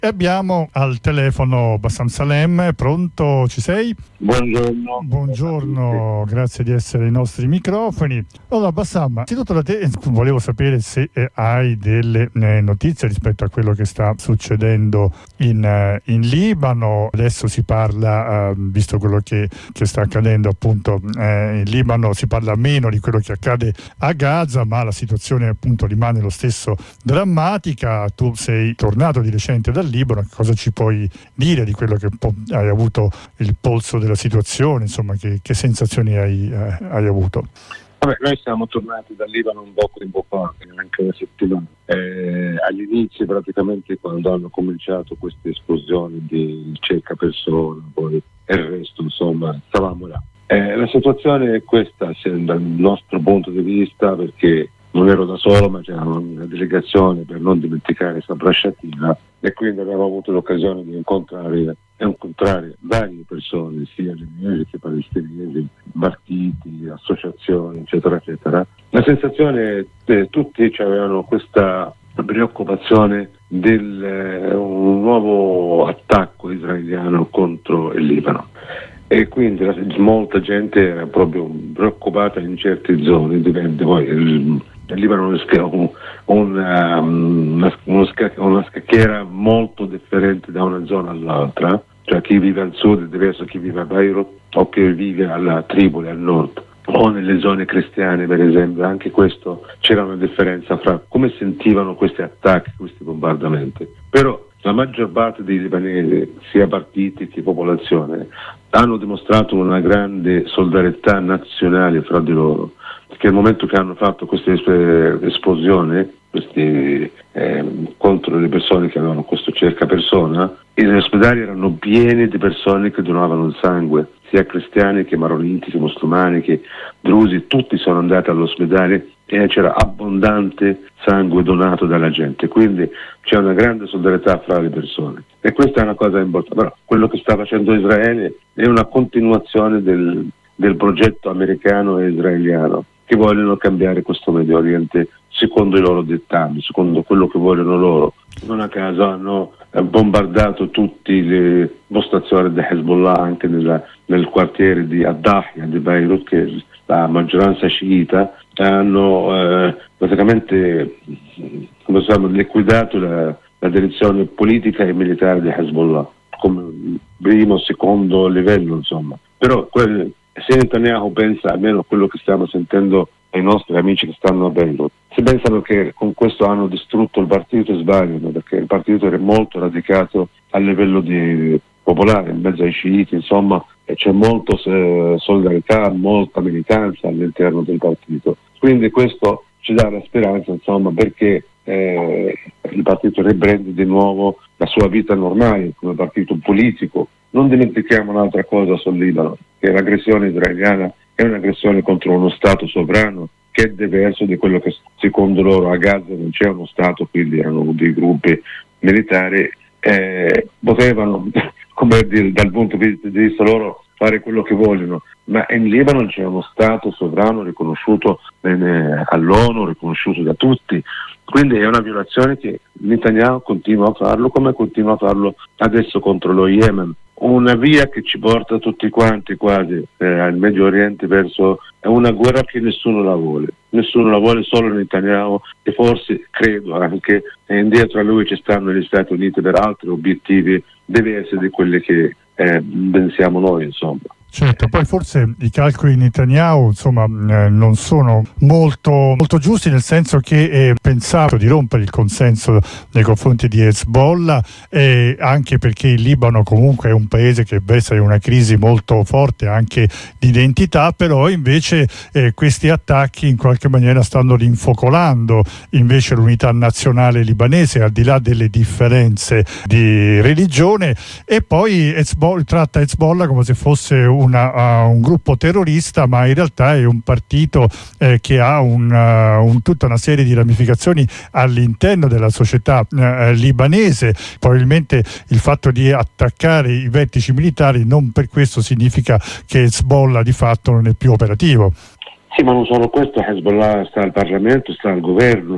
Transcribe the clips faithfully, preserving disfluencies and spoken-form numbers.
E abbiamo al telefono Bassam Salem. Pronto? Ci sei? Buongiorno. Buongiorno, grazie di essere ai nostri microfoni. Allora Bassam, innanzitutto da te volevo sapere se eh, hai delle eh, notizie rispetto a quello che sta succedendo in, eh, in Libano. Adesso si parla, eh, visto quello che, che sta accadendo appunto eh, in Libano, si parla meno di quello che accade a Gaza, ma la situazione appunto rimane lo stesso drammatica. Tu sei tornato di recente dal Libano, cosa ci puoi dire di quello che un po' hai avuto il polso della situazione, insomma, che, che sensazioni hai, eh, hai avuto? Vabbè, noi siamo tornati dal Libano un poco tempo fa, anche una settimana. Eh, agli inizi, praticamente, quando hanno cominciato queste esplosioni di circa persone, poi il resto, insomma, stavamo là. Eh, la situazione è questa, dal nostro punto di vista, perché non ero da solo, ma c'era una delegazione, per non dimenticare Sabra Shatila, e quindi abbiamo avuto l'occasione di incontrare, incontrare varie persone, sia libanesi che palestinesi, partiti, associazioni, eccetera, eccetera. La sensazione è tutti avevano questa preoccupazione del eh, un nuovo attacco israeliano contro il Libano. E quindi la, molta gente era proprio preoccupata in certe zone, dipende poi il, il Libano è un, una, una, una scacchiera molto differente da una zona all'altra, cioè chi vive al sud è diverso da chi vive a Beirut o chi vive alla Tripoli al nord, o nelle zone cristiane per esempio. Anche questo, c'era una differenza fra come sentivano questi attacchi, questi bombardamenti. Però la maggior parte dei libanesi, sia partiti che popolazione, hanno dimostrato una grande solidarietà nazionale fra di loro, perché nel momento che hanno fatto questa esplosione questi, eh, contro le persone che avevano questo cerca persona, gli ospedali erano pieni di persone che donavano il sangue, sia cristiani che maroniti che musulmani che drusi, tutti sono andati all'ospedale e c'era abbondante sangue donato dalla gente, quindi c'è una grande solidarietà fra le persone, e questa è una cosa importante. Però quello che sta facendo Israele è una continuazione del, del progetto americano e israeliano, che vogliono cambiare questo Medio Oriente secondo i loro dettami, secondo quello che vogliono loro. Non a caso hanno bombardato tutte le postazioni di Hezbollah anche nella, nel quartiere di Ad-Dahia di Beirut, che è la maggioranza sciita. Hanno eh, praticamente come possiamo, liquidato la, la direzione politica e militare di Hezbollah come primo, secondo livello, insomma. Però quel, se Netanyahu pensa, almeno a quello che stiamo sentendo ai nostri amici che stanno a Beirut, si pensano che con questo hanno distrutto il partito, sbagliano, perché il partito era molto radicato a livello di popolare, in mezzo ai sciiti, insomma, e c'è molta eh, solidarietà, molta militanza all'interno del partito. Quindi questo ci dà la speranza, insomma, perché eh, il partito riprende di nuovo la sua vita normale come partito politico. Non dimentichiamo un'altra cosa sul Libano, che l'aggressione israeliana è un'aggressione contro uno Stato sovrano che è diverso di quello che secondo loro a Gaza non c'è uno Stato, quindi erano dei gruppi militari, eh, potevano, come dire, dal punto di vista loro fare quello che vogliono, ma in Libano c'è uno Stato sovrano riconosciuto bene all'ONU, riconosciuto da tutti, quindi è una violazione che Netanyahu continua a farlo, come continua a farlo adesso contro lo Yemen. Una via che ci porta tutti quanti quasi eh, al Medio Oriente verso è una guerra che nessuno la vuole, nessuno la vuole, solo Netanyahu, e forse credo anche eh, dietro a lui ci stanno gli Stati Uniti per altri obiettivi diversi di quelli che eh, pensiamo noi, insomma. Certo, poi forse i calcoli di Netanyahu insomma eh, non sono molto, molto giusti, nel senso che è pensato di rompere il consenso nei confronti di Hezbollah, eh, anche perché il Libano comunque è un paese che versa in una crisi molto forte anche di identità, però invece eh, questi attacchi in qualche maniera stanno rinfocolando invece l'unità nazionale libanese, al di là delle differenze di religione, e poi Hezbollah, tratta Hezbollah come se fosse Una, uh, un gruppo terrorista, ma in realtà è un partito eh, che ha un, uh, un, tutta una serie di ramificazioni all'interno della società uh, libanese. Probabilmente il fatto di attaccare i vertici militari non per questo significa che Hezbollah di fatto non è più operativo. Sì, ma non solo questo, Hezbollah sta al Parlamento, sta al governo,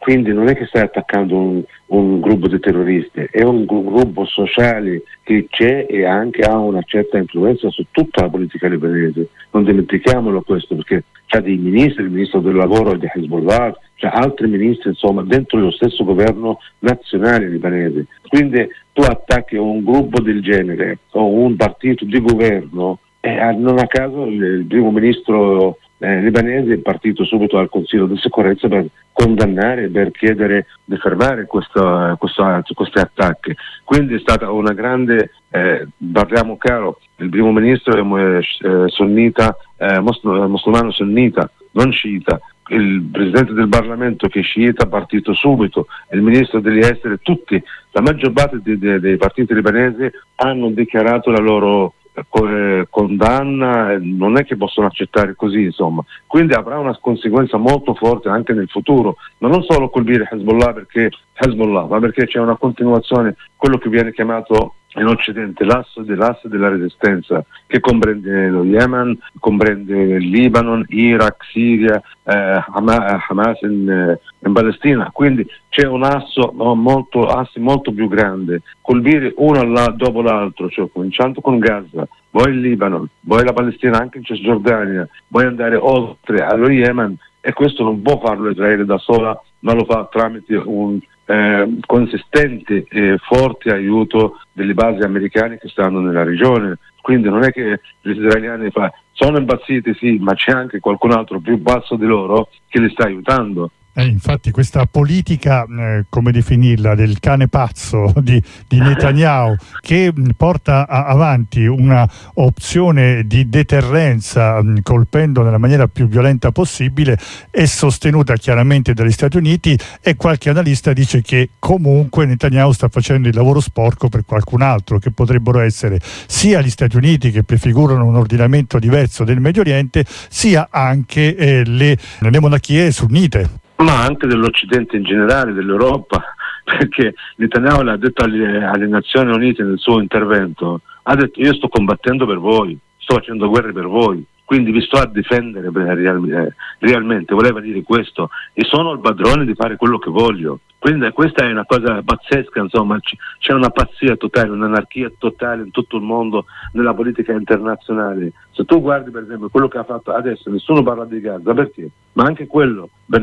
quindi non è che stai attaccando un, un gruppo di terroristi, è un gruppo sociale che c'è e anche ha una certa influenza su tutta la politica libanese, non dimentichiamolo questo, perché c'è dei ministri, il ministro del lavoro di Hezbollah, c'è altri ministri, insomma, dentro lo stesso governo nazionale libanese. Quindi tu attacchi un gruppo del genere o un partito di governo e non a caso il, il primo ministro eh, libanese è partito subito al Consiglio di sicurezza per condannare, per chiedere di fermare questo, questo, questi attacchi. Quindi è stata una grande, eh, parliamo chiaro, il primo ministro è eh, sunnita, eh, musulmano sunnita, non sciita. Il presidente del Parlamento che è sciita ha partito subito, il ministro degli esteri, tutti, la maggior parte dei, dei, dei partiti libanesi hanno dichiarato la loro eh, condanna, non è che possono accettare così, insomma. Quindi avrà una conseguenza molto forte anche nel futuro, ma non solo colpire Hezbollah perché Hezbollah, ma perché c'è una continuazione, quello che viene chiamato in Occidente l'asse dell'asse della resistenza, che comprende lo Yemen, comprende il Libano, Iraq, Siria, eh, Hamas in, in Palestina. Quindi c'è un asso molto, asse molto più grande, colpire uno là dopo l'altro, cioè cominciando con Gaza, poi il Libano, poi la Palestina, anche in Cisgiordania, poi andare oltre allo Yemen, e questo non può farlo Israele da sola, ma lo fa tramite un Eh, consistente e forte aiuto delle basi americane che stanno nella regione. Quindi non è che gli israeliani fa, sono impazziti, sì, ma c'è anche qualcun altro più basso di loro che li sta aiutando. Eh, infatti questa politica, eh, come definirla, del cane pazzo di, di Netanyahu, che mh, porta a, avanti una opzione di deterrenza mh, colpendo nella maniera più violenta possibile, è sostenuta chiaramente dagli Stati Uniti, e qualche analista dice che comunque Netanyahu sta facendo il lavoro sporco per qualcun altro, che potrebbero essere sia gli Stati Uniti, che prefigurano un ordinamento diverso del Medio Oriente, sia anche eh, le, le monarchie sunnite. Ma anche dell'Occidente in generale, dell'Europa, perché Netanyahu l'ha detto alle, alle Nazioni Unite nel suo intervento, ha detto io sto combattendo per voi, sto facendo guerre per voi, quindi vi sto a difendere real, realmente, voleva dire questo, e sono il padrone di fare quello che voglio. Quindi questa è una cosa pazzesca, insomma, c'è una pazzia totale, un'anarchia totale in tutto il mondo nella politica internazionale. Se tu guardi per esempio quello che ha fatto adesso, nessuno parla di Gaza, perché? Ma anche quello, per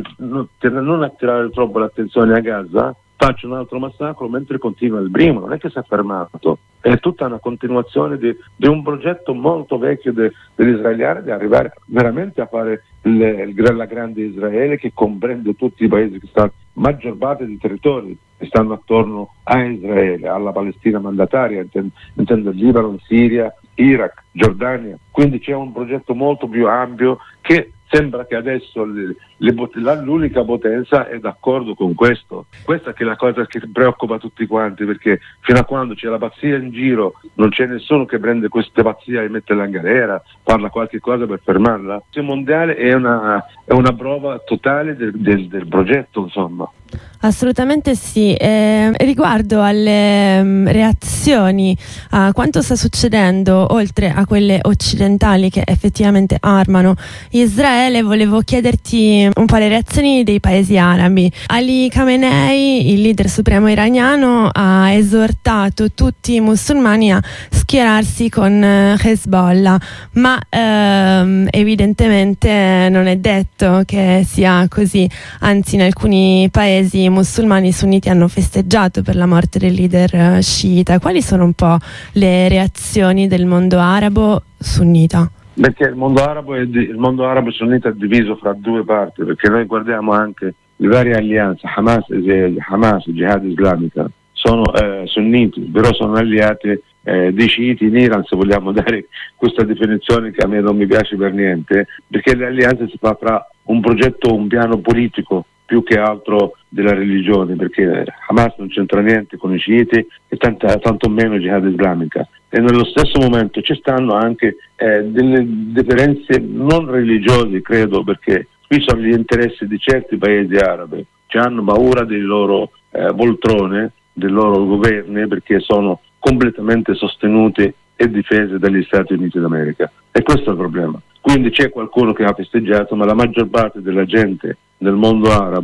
non attirare troppo l'attenzione a Gaza, faccio un altro massacro mentre continua il primo, non è che si è fermato, è tutta una continuazione di, di un progetto molto vecchio de, degli israeliani di arrivare veramente a fare il, il, la grande Israele, che comprende tutti i paesi che stanno, maggior parte dei territori che stanno attorno a Israele, alla Palestina mandataria, intendo, intendo il Libano, Siria, Iraq, Giordania. Quindi c'è un progetto molto più ampio che sembra che adesso le, le, l'unica potenza è d'accordo con questo. Questa che è la cosa che preoccupa tutti quanti, perché fino a quando c'è la pazzia in giro non c'è nessuno che prende questa pazzia e mette la galera, parla qualche cosa per fermarla. Il mondiale è una, è una prova totale del, del, del progetto, insomma. Assolutamente sì. Eh, riguardo alle um, reazioni a quanto sta succedendo, oltre a quelle occidentali che effettivamente armano Israele, volevo chiederti un po' le reazioni dei paesi arabi. Ali Khamenei, il leader supremo iraniano, ha esortato tutti i musulmani a schierarsi con Hezbollah, ma ehm, evidentemente non è detto che sia così, anzi in alcuni paesi musulmani sunniti hanno festeggiato per la morte del leader sciita. Quali sono un po' le reazioni del mondo arabo sunnita? Perché il mondo arabo, è di, il mondo arabo sunnita è diviso fra due parti, perché noi guardiamo anche le varie alleanze, Hamas e Hamas, Jihad Islamica, sono eh, sunniti, però sono alleati eh, dei sciiti in Iran, se vogliamo dare questa definizione che a me non mi piace per niente, perché le alleanze si fa fra un progetto, un piano politico, più che altro della religione, perché Hamas non c'entra niente con i sciiti e tanto, tanto meno Jihad Islamica. E nello stesso momento ci stanno anche eh, delle differenze non religiose, credo, perché qui sono gli interessi di certi paesi arabi, che hanno paura dei loro eh, poltrone, dei loro governi, perché sono completamente sostenuti e difese dagli Stati Uniti d'America. E questo è il problema. Quindi c'è qualcuno che ha festeggiato, ma la maggior parte della gente del mondo arabo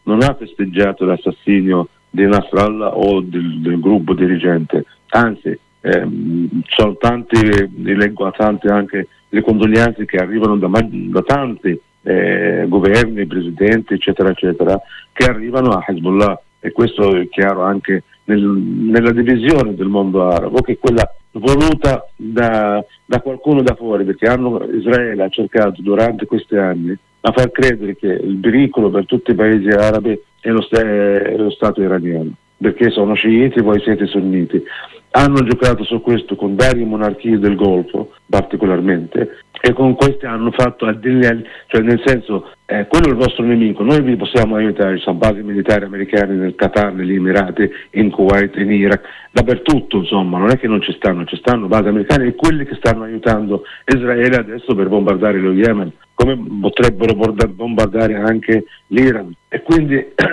non ha festeggiato l'assassinio di Nasrallah o del, del gruppo dirigente, anzi ehm, sono tanti, leggo tante anche le condoglianze che arrivano da, da tanti eh, governi, presidenti eccetera eccetera, che arrivano a Hezbollah, e questo è chiaro anche nel, nella divisione del mondo arabo, che è quella voluta da, da qualcuno da fuori, perché hanno, Israele ha cercato durante questi anni a far credere che il pericolo per tutti i paesi arabi è lo, è lo Stato iraniano, perché sono sciiti, voi siete sunniti. Hanno giocato su questo con varie monarchie del Golfo particolarmente, e con queste hanno fatto, cioè nel senso, eh, quello è il vostro nemico, noi vi possiamo aiutare, ci sono basi militari americane nel Qatar, negli Emirati, in Kuwait, in Iraq, dappertutto, insomma, non è che non ci stanno, ci stanno basi americane, e quelli che stanno aiutando Israele adesso per bombardare lo Yemen, come potrebbero bombardare anche l'Iran. E quindi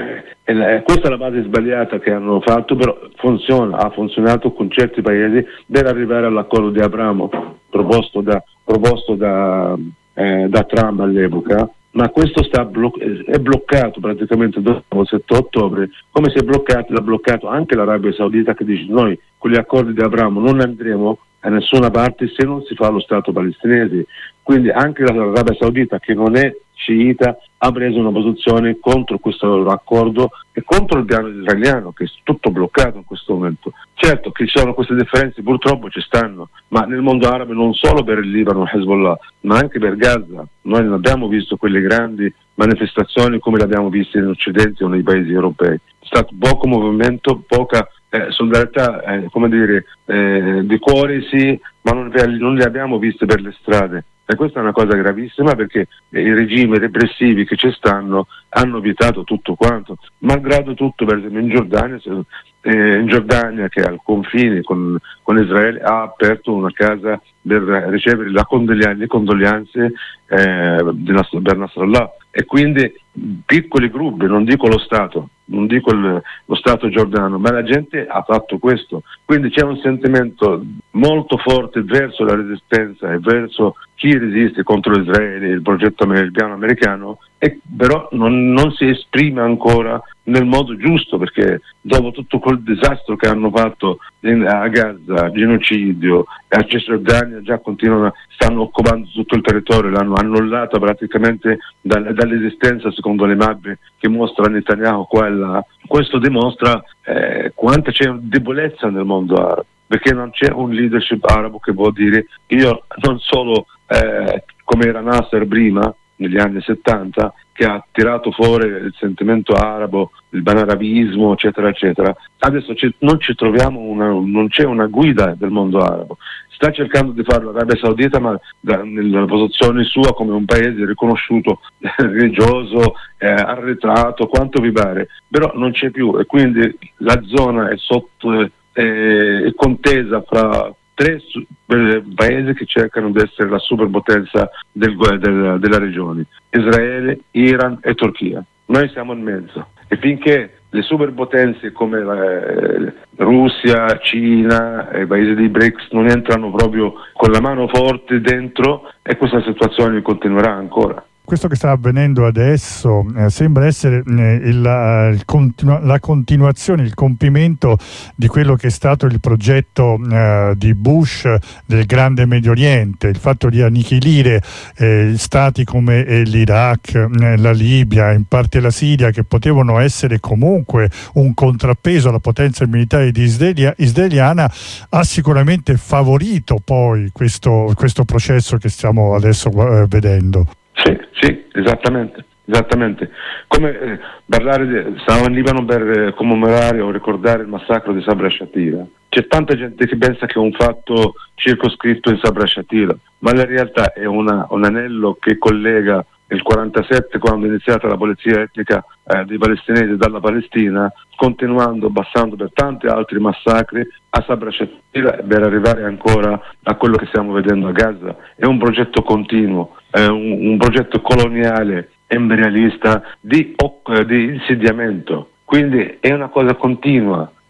eh, questa è la base sbagliata che hanno fatto, però funziona, ha funzionato con certi paesi per arrivare all'accordo di Abramo proposto da, proposto da, eh, da Trump all'epoca, ma questo sta blo- è bloccato praticamente dopo il sette ottobre, come se è bloccato, l'ha bloccato anche l'Arabia Saudita, che dice noi con gli accordi di Abramo non andremo a nessuna parte se non si fa lo Stato palestinese. Quindi anche l'Arabia Saudita, che non è sciita, ha preso una posizione contro questo accordo e contro il piano israeliano, che è tutto bloccato in questo momento. Certo che ci sono queste differenze, purtroppo ci stanno, ma nel mondo arabo non solo per il Libano, Hezbollah, ma anche per Gaza. Noi non abbiamo visto quelle grandi manifestazioni come le abbiamo viste in Occidente o nei paesi europei. È stato poco movimento, poca eh, solidarietà, eh, come dire, eh, di cuore sì, ma non, non le abbiamo viste per le strade. E questa è una cosa gravissima, perché i regimi repressivi che ci stanno hanno vietato tutto quanto, malgrado tutto. Per esempio in Giordania, eh, in Giordania che è al confine con, con Israele, ha aperto una casa per ricevere la condolianze, le condoglianze eh, per Nasrallah, e quindi piccoli gruppi, non dico lo Stato, non dico il, lo Stato giordano, ma la gente ha fatto questo. Quindi c'è un sentimento molto forte verso la resistenza e verso chi resiste contro Israele, il progetto, il piano americano, e però non, non si esprime ancora nel modo giusto, perché dopo tutto quel disastro che hanno fatto in, a Gaza, genocidio, a Cisgiordania già continuano, stanno occupando tutto il territorio, l'hanno annullata praticamente dal, dall'esistenza, secondo le mappe che mostra Netanyahu qua e là. Questo dimostra eh, quanta c'è debolezza nel mondo arabo, perché non c'è un leadership arabo che può dire io non solo eh, come era Nasser prima negli anni settanta, che ha tirato fuori il sentimento arabo, il banarabismo eccetera eccetera, adesso non ci troviamo una, non c'è una guida del mondo arabo. Sta cercando di farlo l'Arabia Saudita, ma da, nella posizione sua come un paese riconosciuto, religioso, eh, arretrato, quanto vi pare, però non c'è più, e quindi la zona è sotto eh, è contesa fra tre su- paesi che cercano di essere la superpotenza del, del, della regione: Israele, Iran e Turchia. Noi siamo in mezzo, e finché le superpotenze come eh, Russia, Cina e i paesi dei B R I C S non entrano proprio con la mano forte dentro, e questa situazione continuerà ancora. Questo che sta avvenendo adesso eh, sembra essere eh, il, uh, il continu- la continuazione, il compimento di quello che è stato il progetto eh, di Bush del grande Medio Oriente, il fatto di annichilire eh, stati come eh, l'Iraq, eh, la Libia, in parte la Siria, che potevano essere comunque un contrappeso alla potenza militare di Israelia, israeliana, ha sicuramente favorito poi questo, questo processo che stiamo adesso eh, vedendo. Sì, sì, esattamente, esattamente. Come eh, parlare di, stavo in Libano per eh, commemorare o ricordare il massacro di Sabra Shatila. C'è tanta gente che pensa che è un fatto circoscritto in Sabra Shatila, ma in realtà è una, un anello che collega il quarantasette, quando è iniziata la pulizia etnica eh, dei palestinesi dalla Palestina, continuando, passando per tanti altri massacri a Sabra Shatila, per arrivare ancora a quello che stiamo vedendo a Gaza. È un progetto continuo, è un, un progetto coloniale, imperialista, di, di insediamento, quindi è una cosa continua.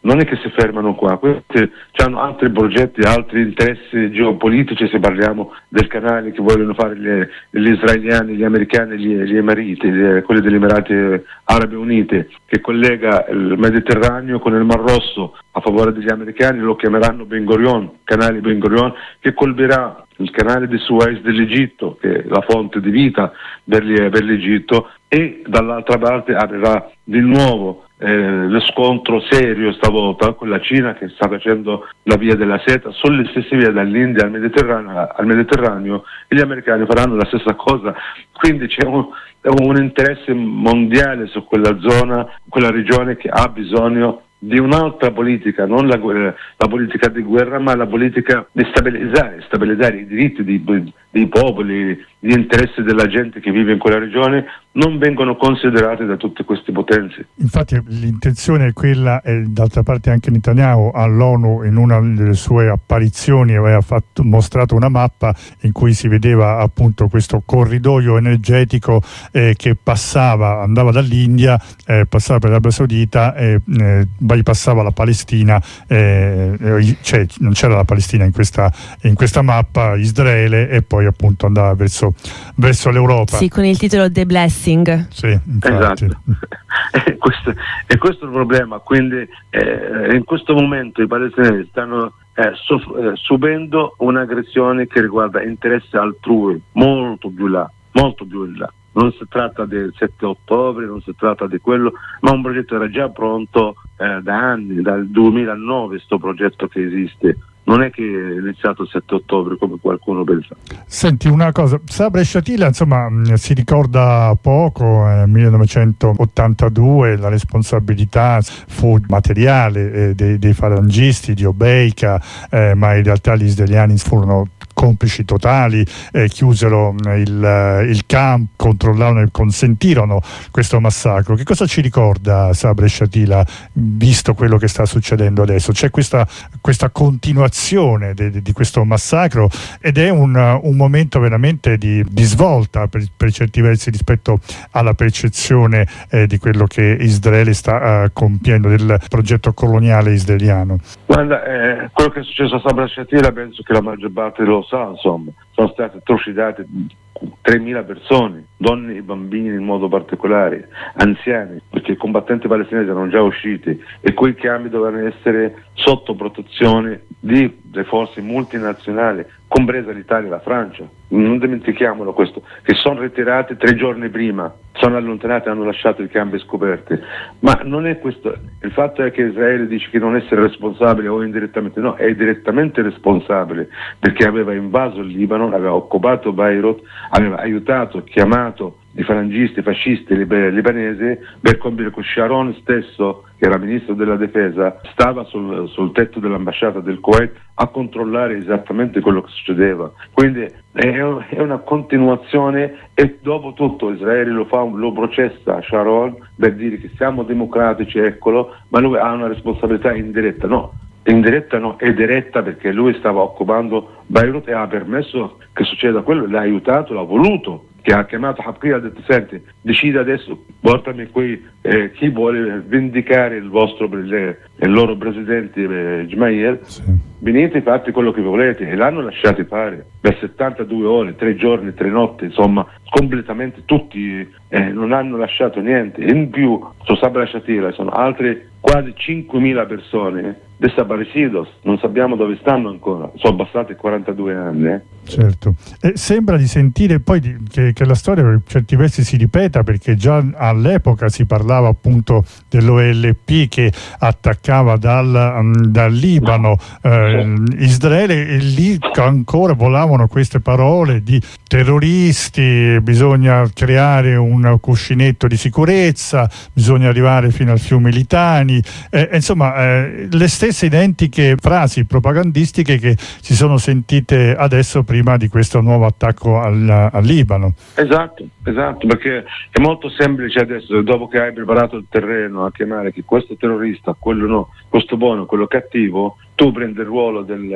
non è che si fermano qua, questi hanno altri progetti, altri interessi geopolitici, se parliamo del canale che vogliono fare gli, gli israeliani, gli americani, gli, gli emirati, gli, quelli degli Emirati Arabi Uniti, che collega il Mediterraneo con il Mar Rosso a favore degli americani, lo chiameranno Ben Gurion, canale Ben Gurion, che colpirà il canale di Suez dell'Egitto, che è la fonte di vita per, gli, per l'Egitto, e dall'altra parte aprirà di nuovo eh, lo scontro serio stavolta con la Cina, che sta facendo la via della seta sulle stesse vie dall'India al Mediterraneo, al Mediterraneo, e gli americani faranno la stessa cosa. Quindi c'è un, un interesse mondiale su quella zona, quella regione, che ha bisogno di un'altra politica, non la, la politica di guerra, ma la politica di stabilizzare, stabilizzare i diritti dei, dei popoli, gli interessi della gente che vive in quella regione non vengono considerati da tutte queste potenze. Infatti l'intenzione è quella, e d'altra parte anche Netanyahu all'ONU in una delle sue apparizioni aveva fatto, mostrato una mappa in cui si vedeva appunto questo corridoio energetico eh, che passava, andava dall'India, eh, passava per l'Arabia Saudita e eh, bypassava la Palestina, eh, cioè non c'era la Palestina in questa, in questa mappa, Israele, e poi appunto andava verso, verso l'Europa. Sì, con il titolo The Blessing. Sì, infatti. Esatto. e, questo, e questo è il problema. Quindi eh, in questo momento i palestinesi stanno eh, soff- eh, subendo un'aggressione che riguarda interessi altrui, molto più là, molto più in là. Non si tratta del sette ottobre, non si tratta di quello, ma un progetto era già pronto eh, da anni, dal duemilanove, sto progetto che esiste. Non è che è iniziato il sette ottobre come qualcuno pensa. Senti una cosa, Sabra Shatila insomma si ricorda poco, nel eh, millenovecentottantadue la responsabilità fu materiale eh, dei, dei falangisti di Obeika, eh, ma in realtà gli israeliani furono complici totali, eh, chiusero il, il campo, controllarono e consentirono questo massacro. Che cosa ci ricorda Sabra Shatila, visto quello che sta succedendo adesso? C'è questa, questa continuazione de, de, di questo massacro, ed è un, un momento veramente di, di svolta per, per certi versi rispetto alla percezione eh, di quello che Israele sta uh, compiendo, del progetto coloniale israeliano. Guarda, eh, quello che è successo a Sabra Shatila penso che la maggior parte lo sa, insomma, sono state trucidate tremila persone, donne e bambini in modo particolare, anziani, perché i combattenti palestinesi erano già usciti e quei campi dovevano essere sotto protezione di, delle forze multinazionali, compresa l'Italia e la Francia. Non dimentichiamolo questo, che sono ritirati tre giorni prima, sono allontanati e hanno lasciato i campi scoperti. Ma non è questo, il fatto è che Israele dice che non essere responsabile o indirettamente, no, è direttamente responsabile, perché aveva invaso il Libano, aveva occupato Beirut, aveva aiutato, chiamato i falangisti, i fascisti libanesi per compiere con Sharon stesso, che era ministro della difesa, stava sul, sul tetto dell'ambasciata del Kuwait a controllare esattamente quello che succedeva. Quindi è, è una continuazione, e dopo tutto Israele lo fa, lo processa Sharon per dire che siamo democratici, eccolo, ma lui ha una responsabilità indiretta. No, indiretta no, è diretta, perché lui stava occupando Beirut e ha permesso che succeda quello, l'ha aiutato, l'ha voluto, che ha chiamato Hapkia e ha detto: senti, decide adesso, portami qui eh, chi vuole vendicare il vostro il loro presidente eh, Gemayel, sì. Venite, fate quello che volete, e l'hanno lasciati fare per settantadue ore, tre giorni, tre notti, insomma, completamente tutti eh, non hanno lasciato niente. In più su Sabra Shatila sono altre quasi cinquemila persone desaparecidos, non sappiamo dove stanno ancora, sono passati quarantadue anni. Eh. Certo, e sembra di sentire poi di, che, che la storia per certi versi si ripeta, perché già all'epoca si parlava appunto dell'O L P che attaccava dal, um, dal Libano eh, Israele, e lì ancora volavano queste parole di terroristi, bisogna creare un cuscinetto di sicurezza, bisogna arrivare fino al fiume Litani, eh, insomma eh, le stesse identiche frasi propagandistiche che si sono sentite adesso prima di questo nuovo attacco al, al Libano. Esatto, esatto, perché è molto semplice adesso, dopo che hai preparato il terreno, a chiamare che questo terrorista, quello no, questo buono, quello cattivo, tu prendi il ruolo del,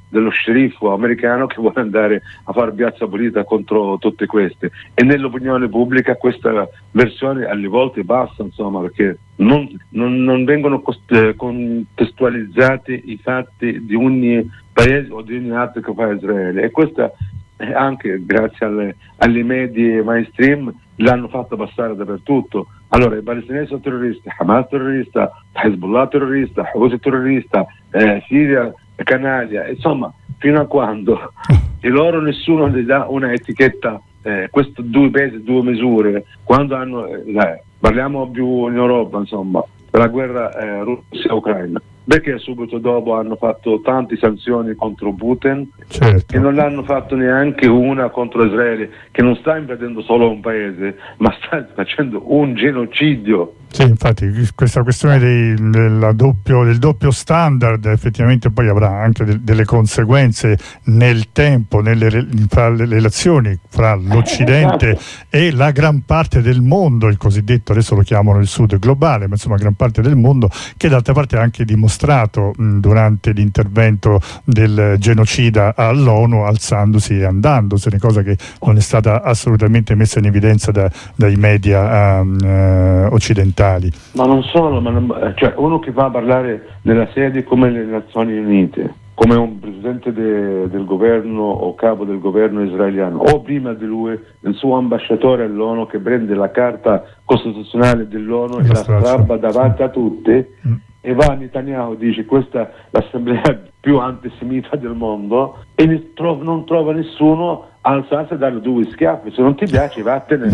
dello sceriffo americano che vuole andare a fare piazza pulita contro tutte queste, e nell'opinione pubblica questa versione alle volte basta, insomma, perché non, non, non vengono cost- contestualizzati i fatti di ogni paese o di ogni atto che fa Israele, e questa anche grazie alle, alle medie mainstream l'hanno fatto passare dappertutto. Allora i palestinesi sono terroristi, Hamas terrorista, Hezbollah terrorista, Houthi terrorista, eh, Siria canaglia, insomma, fino a quando e loro nessuno gli dà una etichetta, eh, questo due pesi, due misure, quando hanno, eh, parliamo più in Europa, insomma, per la guerra eh, Russia-Ucraina, perché subito dopo hanno fatto tante sanzioni contro Putin, certo, e non l'hanno fatto neanche una contro Israele, che non sta invadendo solo un paese, ma sta facendo un genocidio. Sì, infatti questa questione dei, della doppio, del doppio standard effettivamente poi avrà anche de, delle conseguenze nel tempo, nelle fra le relazioni fra l'Occidente e la gran parte del mondo, il cosiddetto, adesso lo chiamano il Sud globale, ma insomma gran parte del mondo, che d'altra parte ha anche dimostrato mh, durante l'intervento del genocida all'ONU, alzandosi e andandosene, cosa che non è stata assolutamente messa in evidenza da, dai media um, uh, occidentali. Ma non solo, ma non, cioè uno che va a parlare nella sede come le Nazioni Unite, come un presidente de, del governo o capo del governo israeliano, o prima di lui il suo ambasciatore all'ONU che prende la carta costituzionale dell'ONU e la strappa davanti a tutti, mm. e va a Netanyahu, dice questa è l'assemblea più antisemita del mondo, e trova, non trova nessuno a alzarsi e darle due schiaffi, se non ti piace vattene.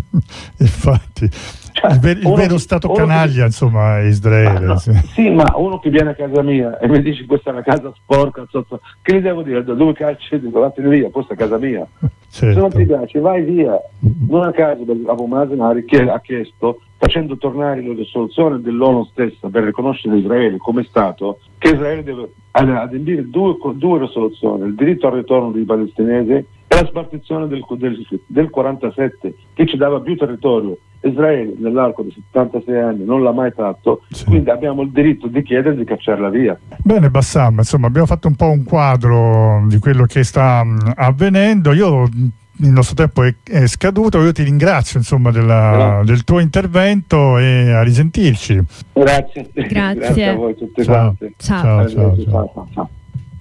Infatti cioè, il, ver- il vero che, stato canaglia che, insomma è Israele. No, sì. sì, ma uno che viene a casa mia e mi dice questa è una casa sporca, so, so, che gli devo dire? Da due calci dico vattene via, questa è casa mia. Certo. Se non ti piace vai via. Non a caso Abu Mazen ha chiesto, facendo tornare la risoluzione dell'ONU stessa per riconoscere Israele come Stato, che Israele deve adempiere due, due risoluzioni: il diritto al ritorno dei palestinesi e la spartizione del, del, del quarantasette, che ci dava più territorio. Israele nell'arco di settantasei anni non l'ha mai fatto, sì. Quindi abbiamo il diritto di chiedere di cacciarla via. Bene Bassam, insomma abbiamo fatto un po' un quadro di quello che sta mh, avvenendo. Io il nostro tempo è, è scaduto, io ti ringrazio insomma della, del tuo intervento e a risentirci. Grazie. Grazie, Grazie a voi tutti ciao. quanti. Ciao. Ciao, ciao, ciao. ciao.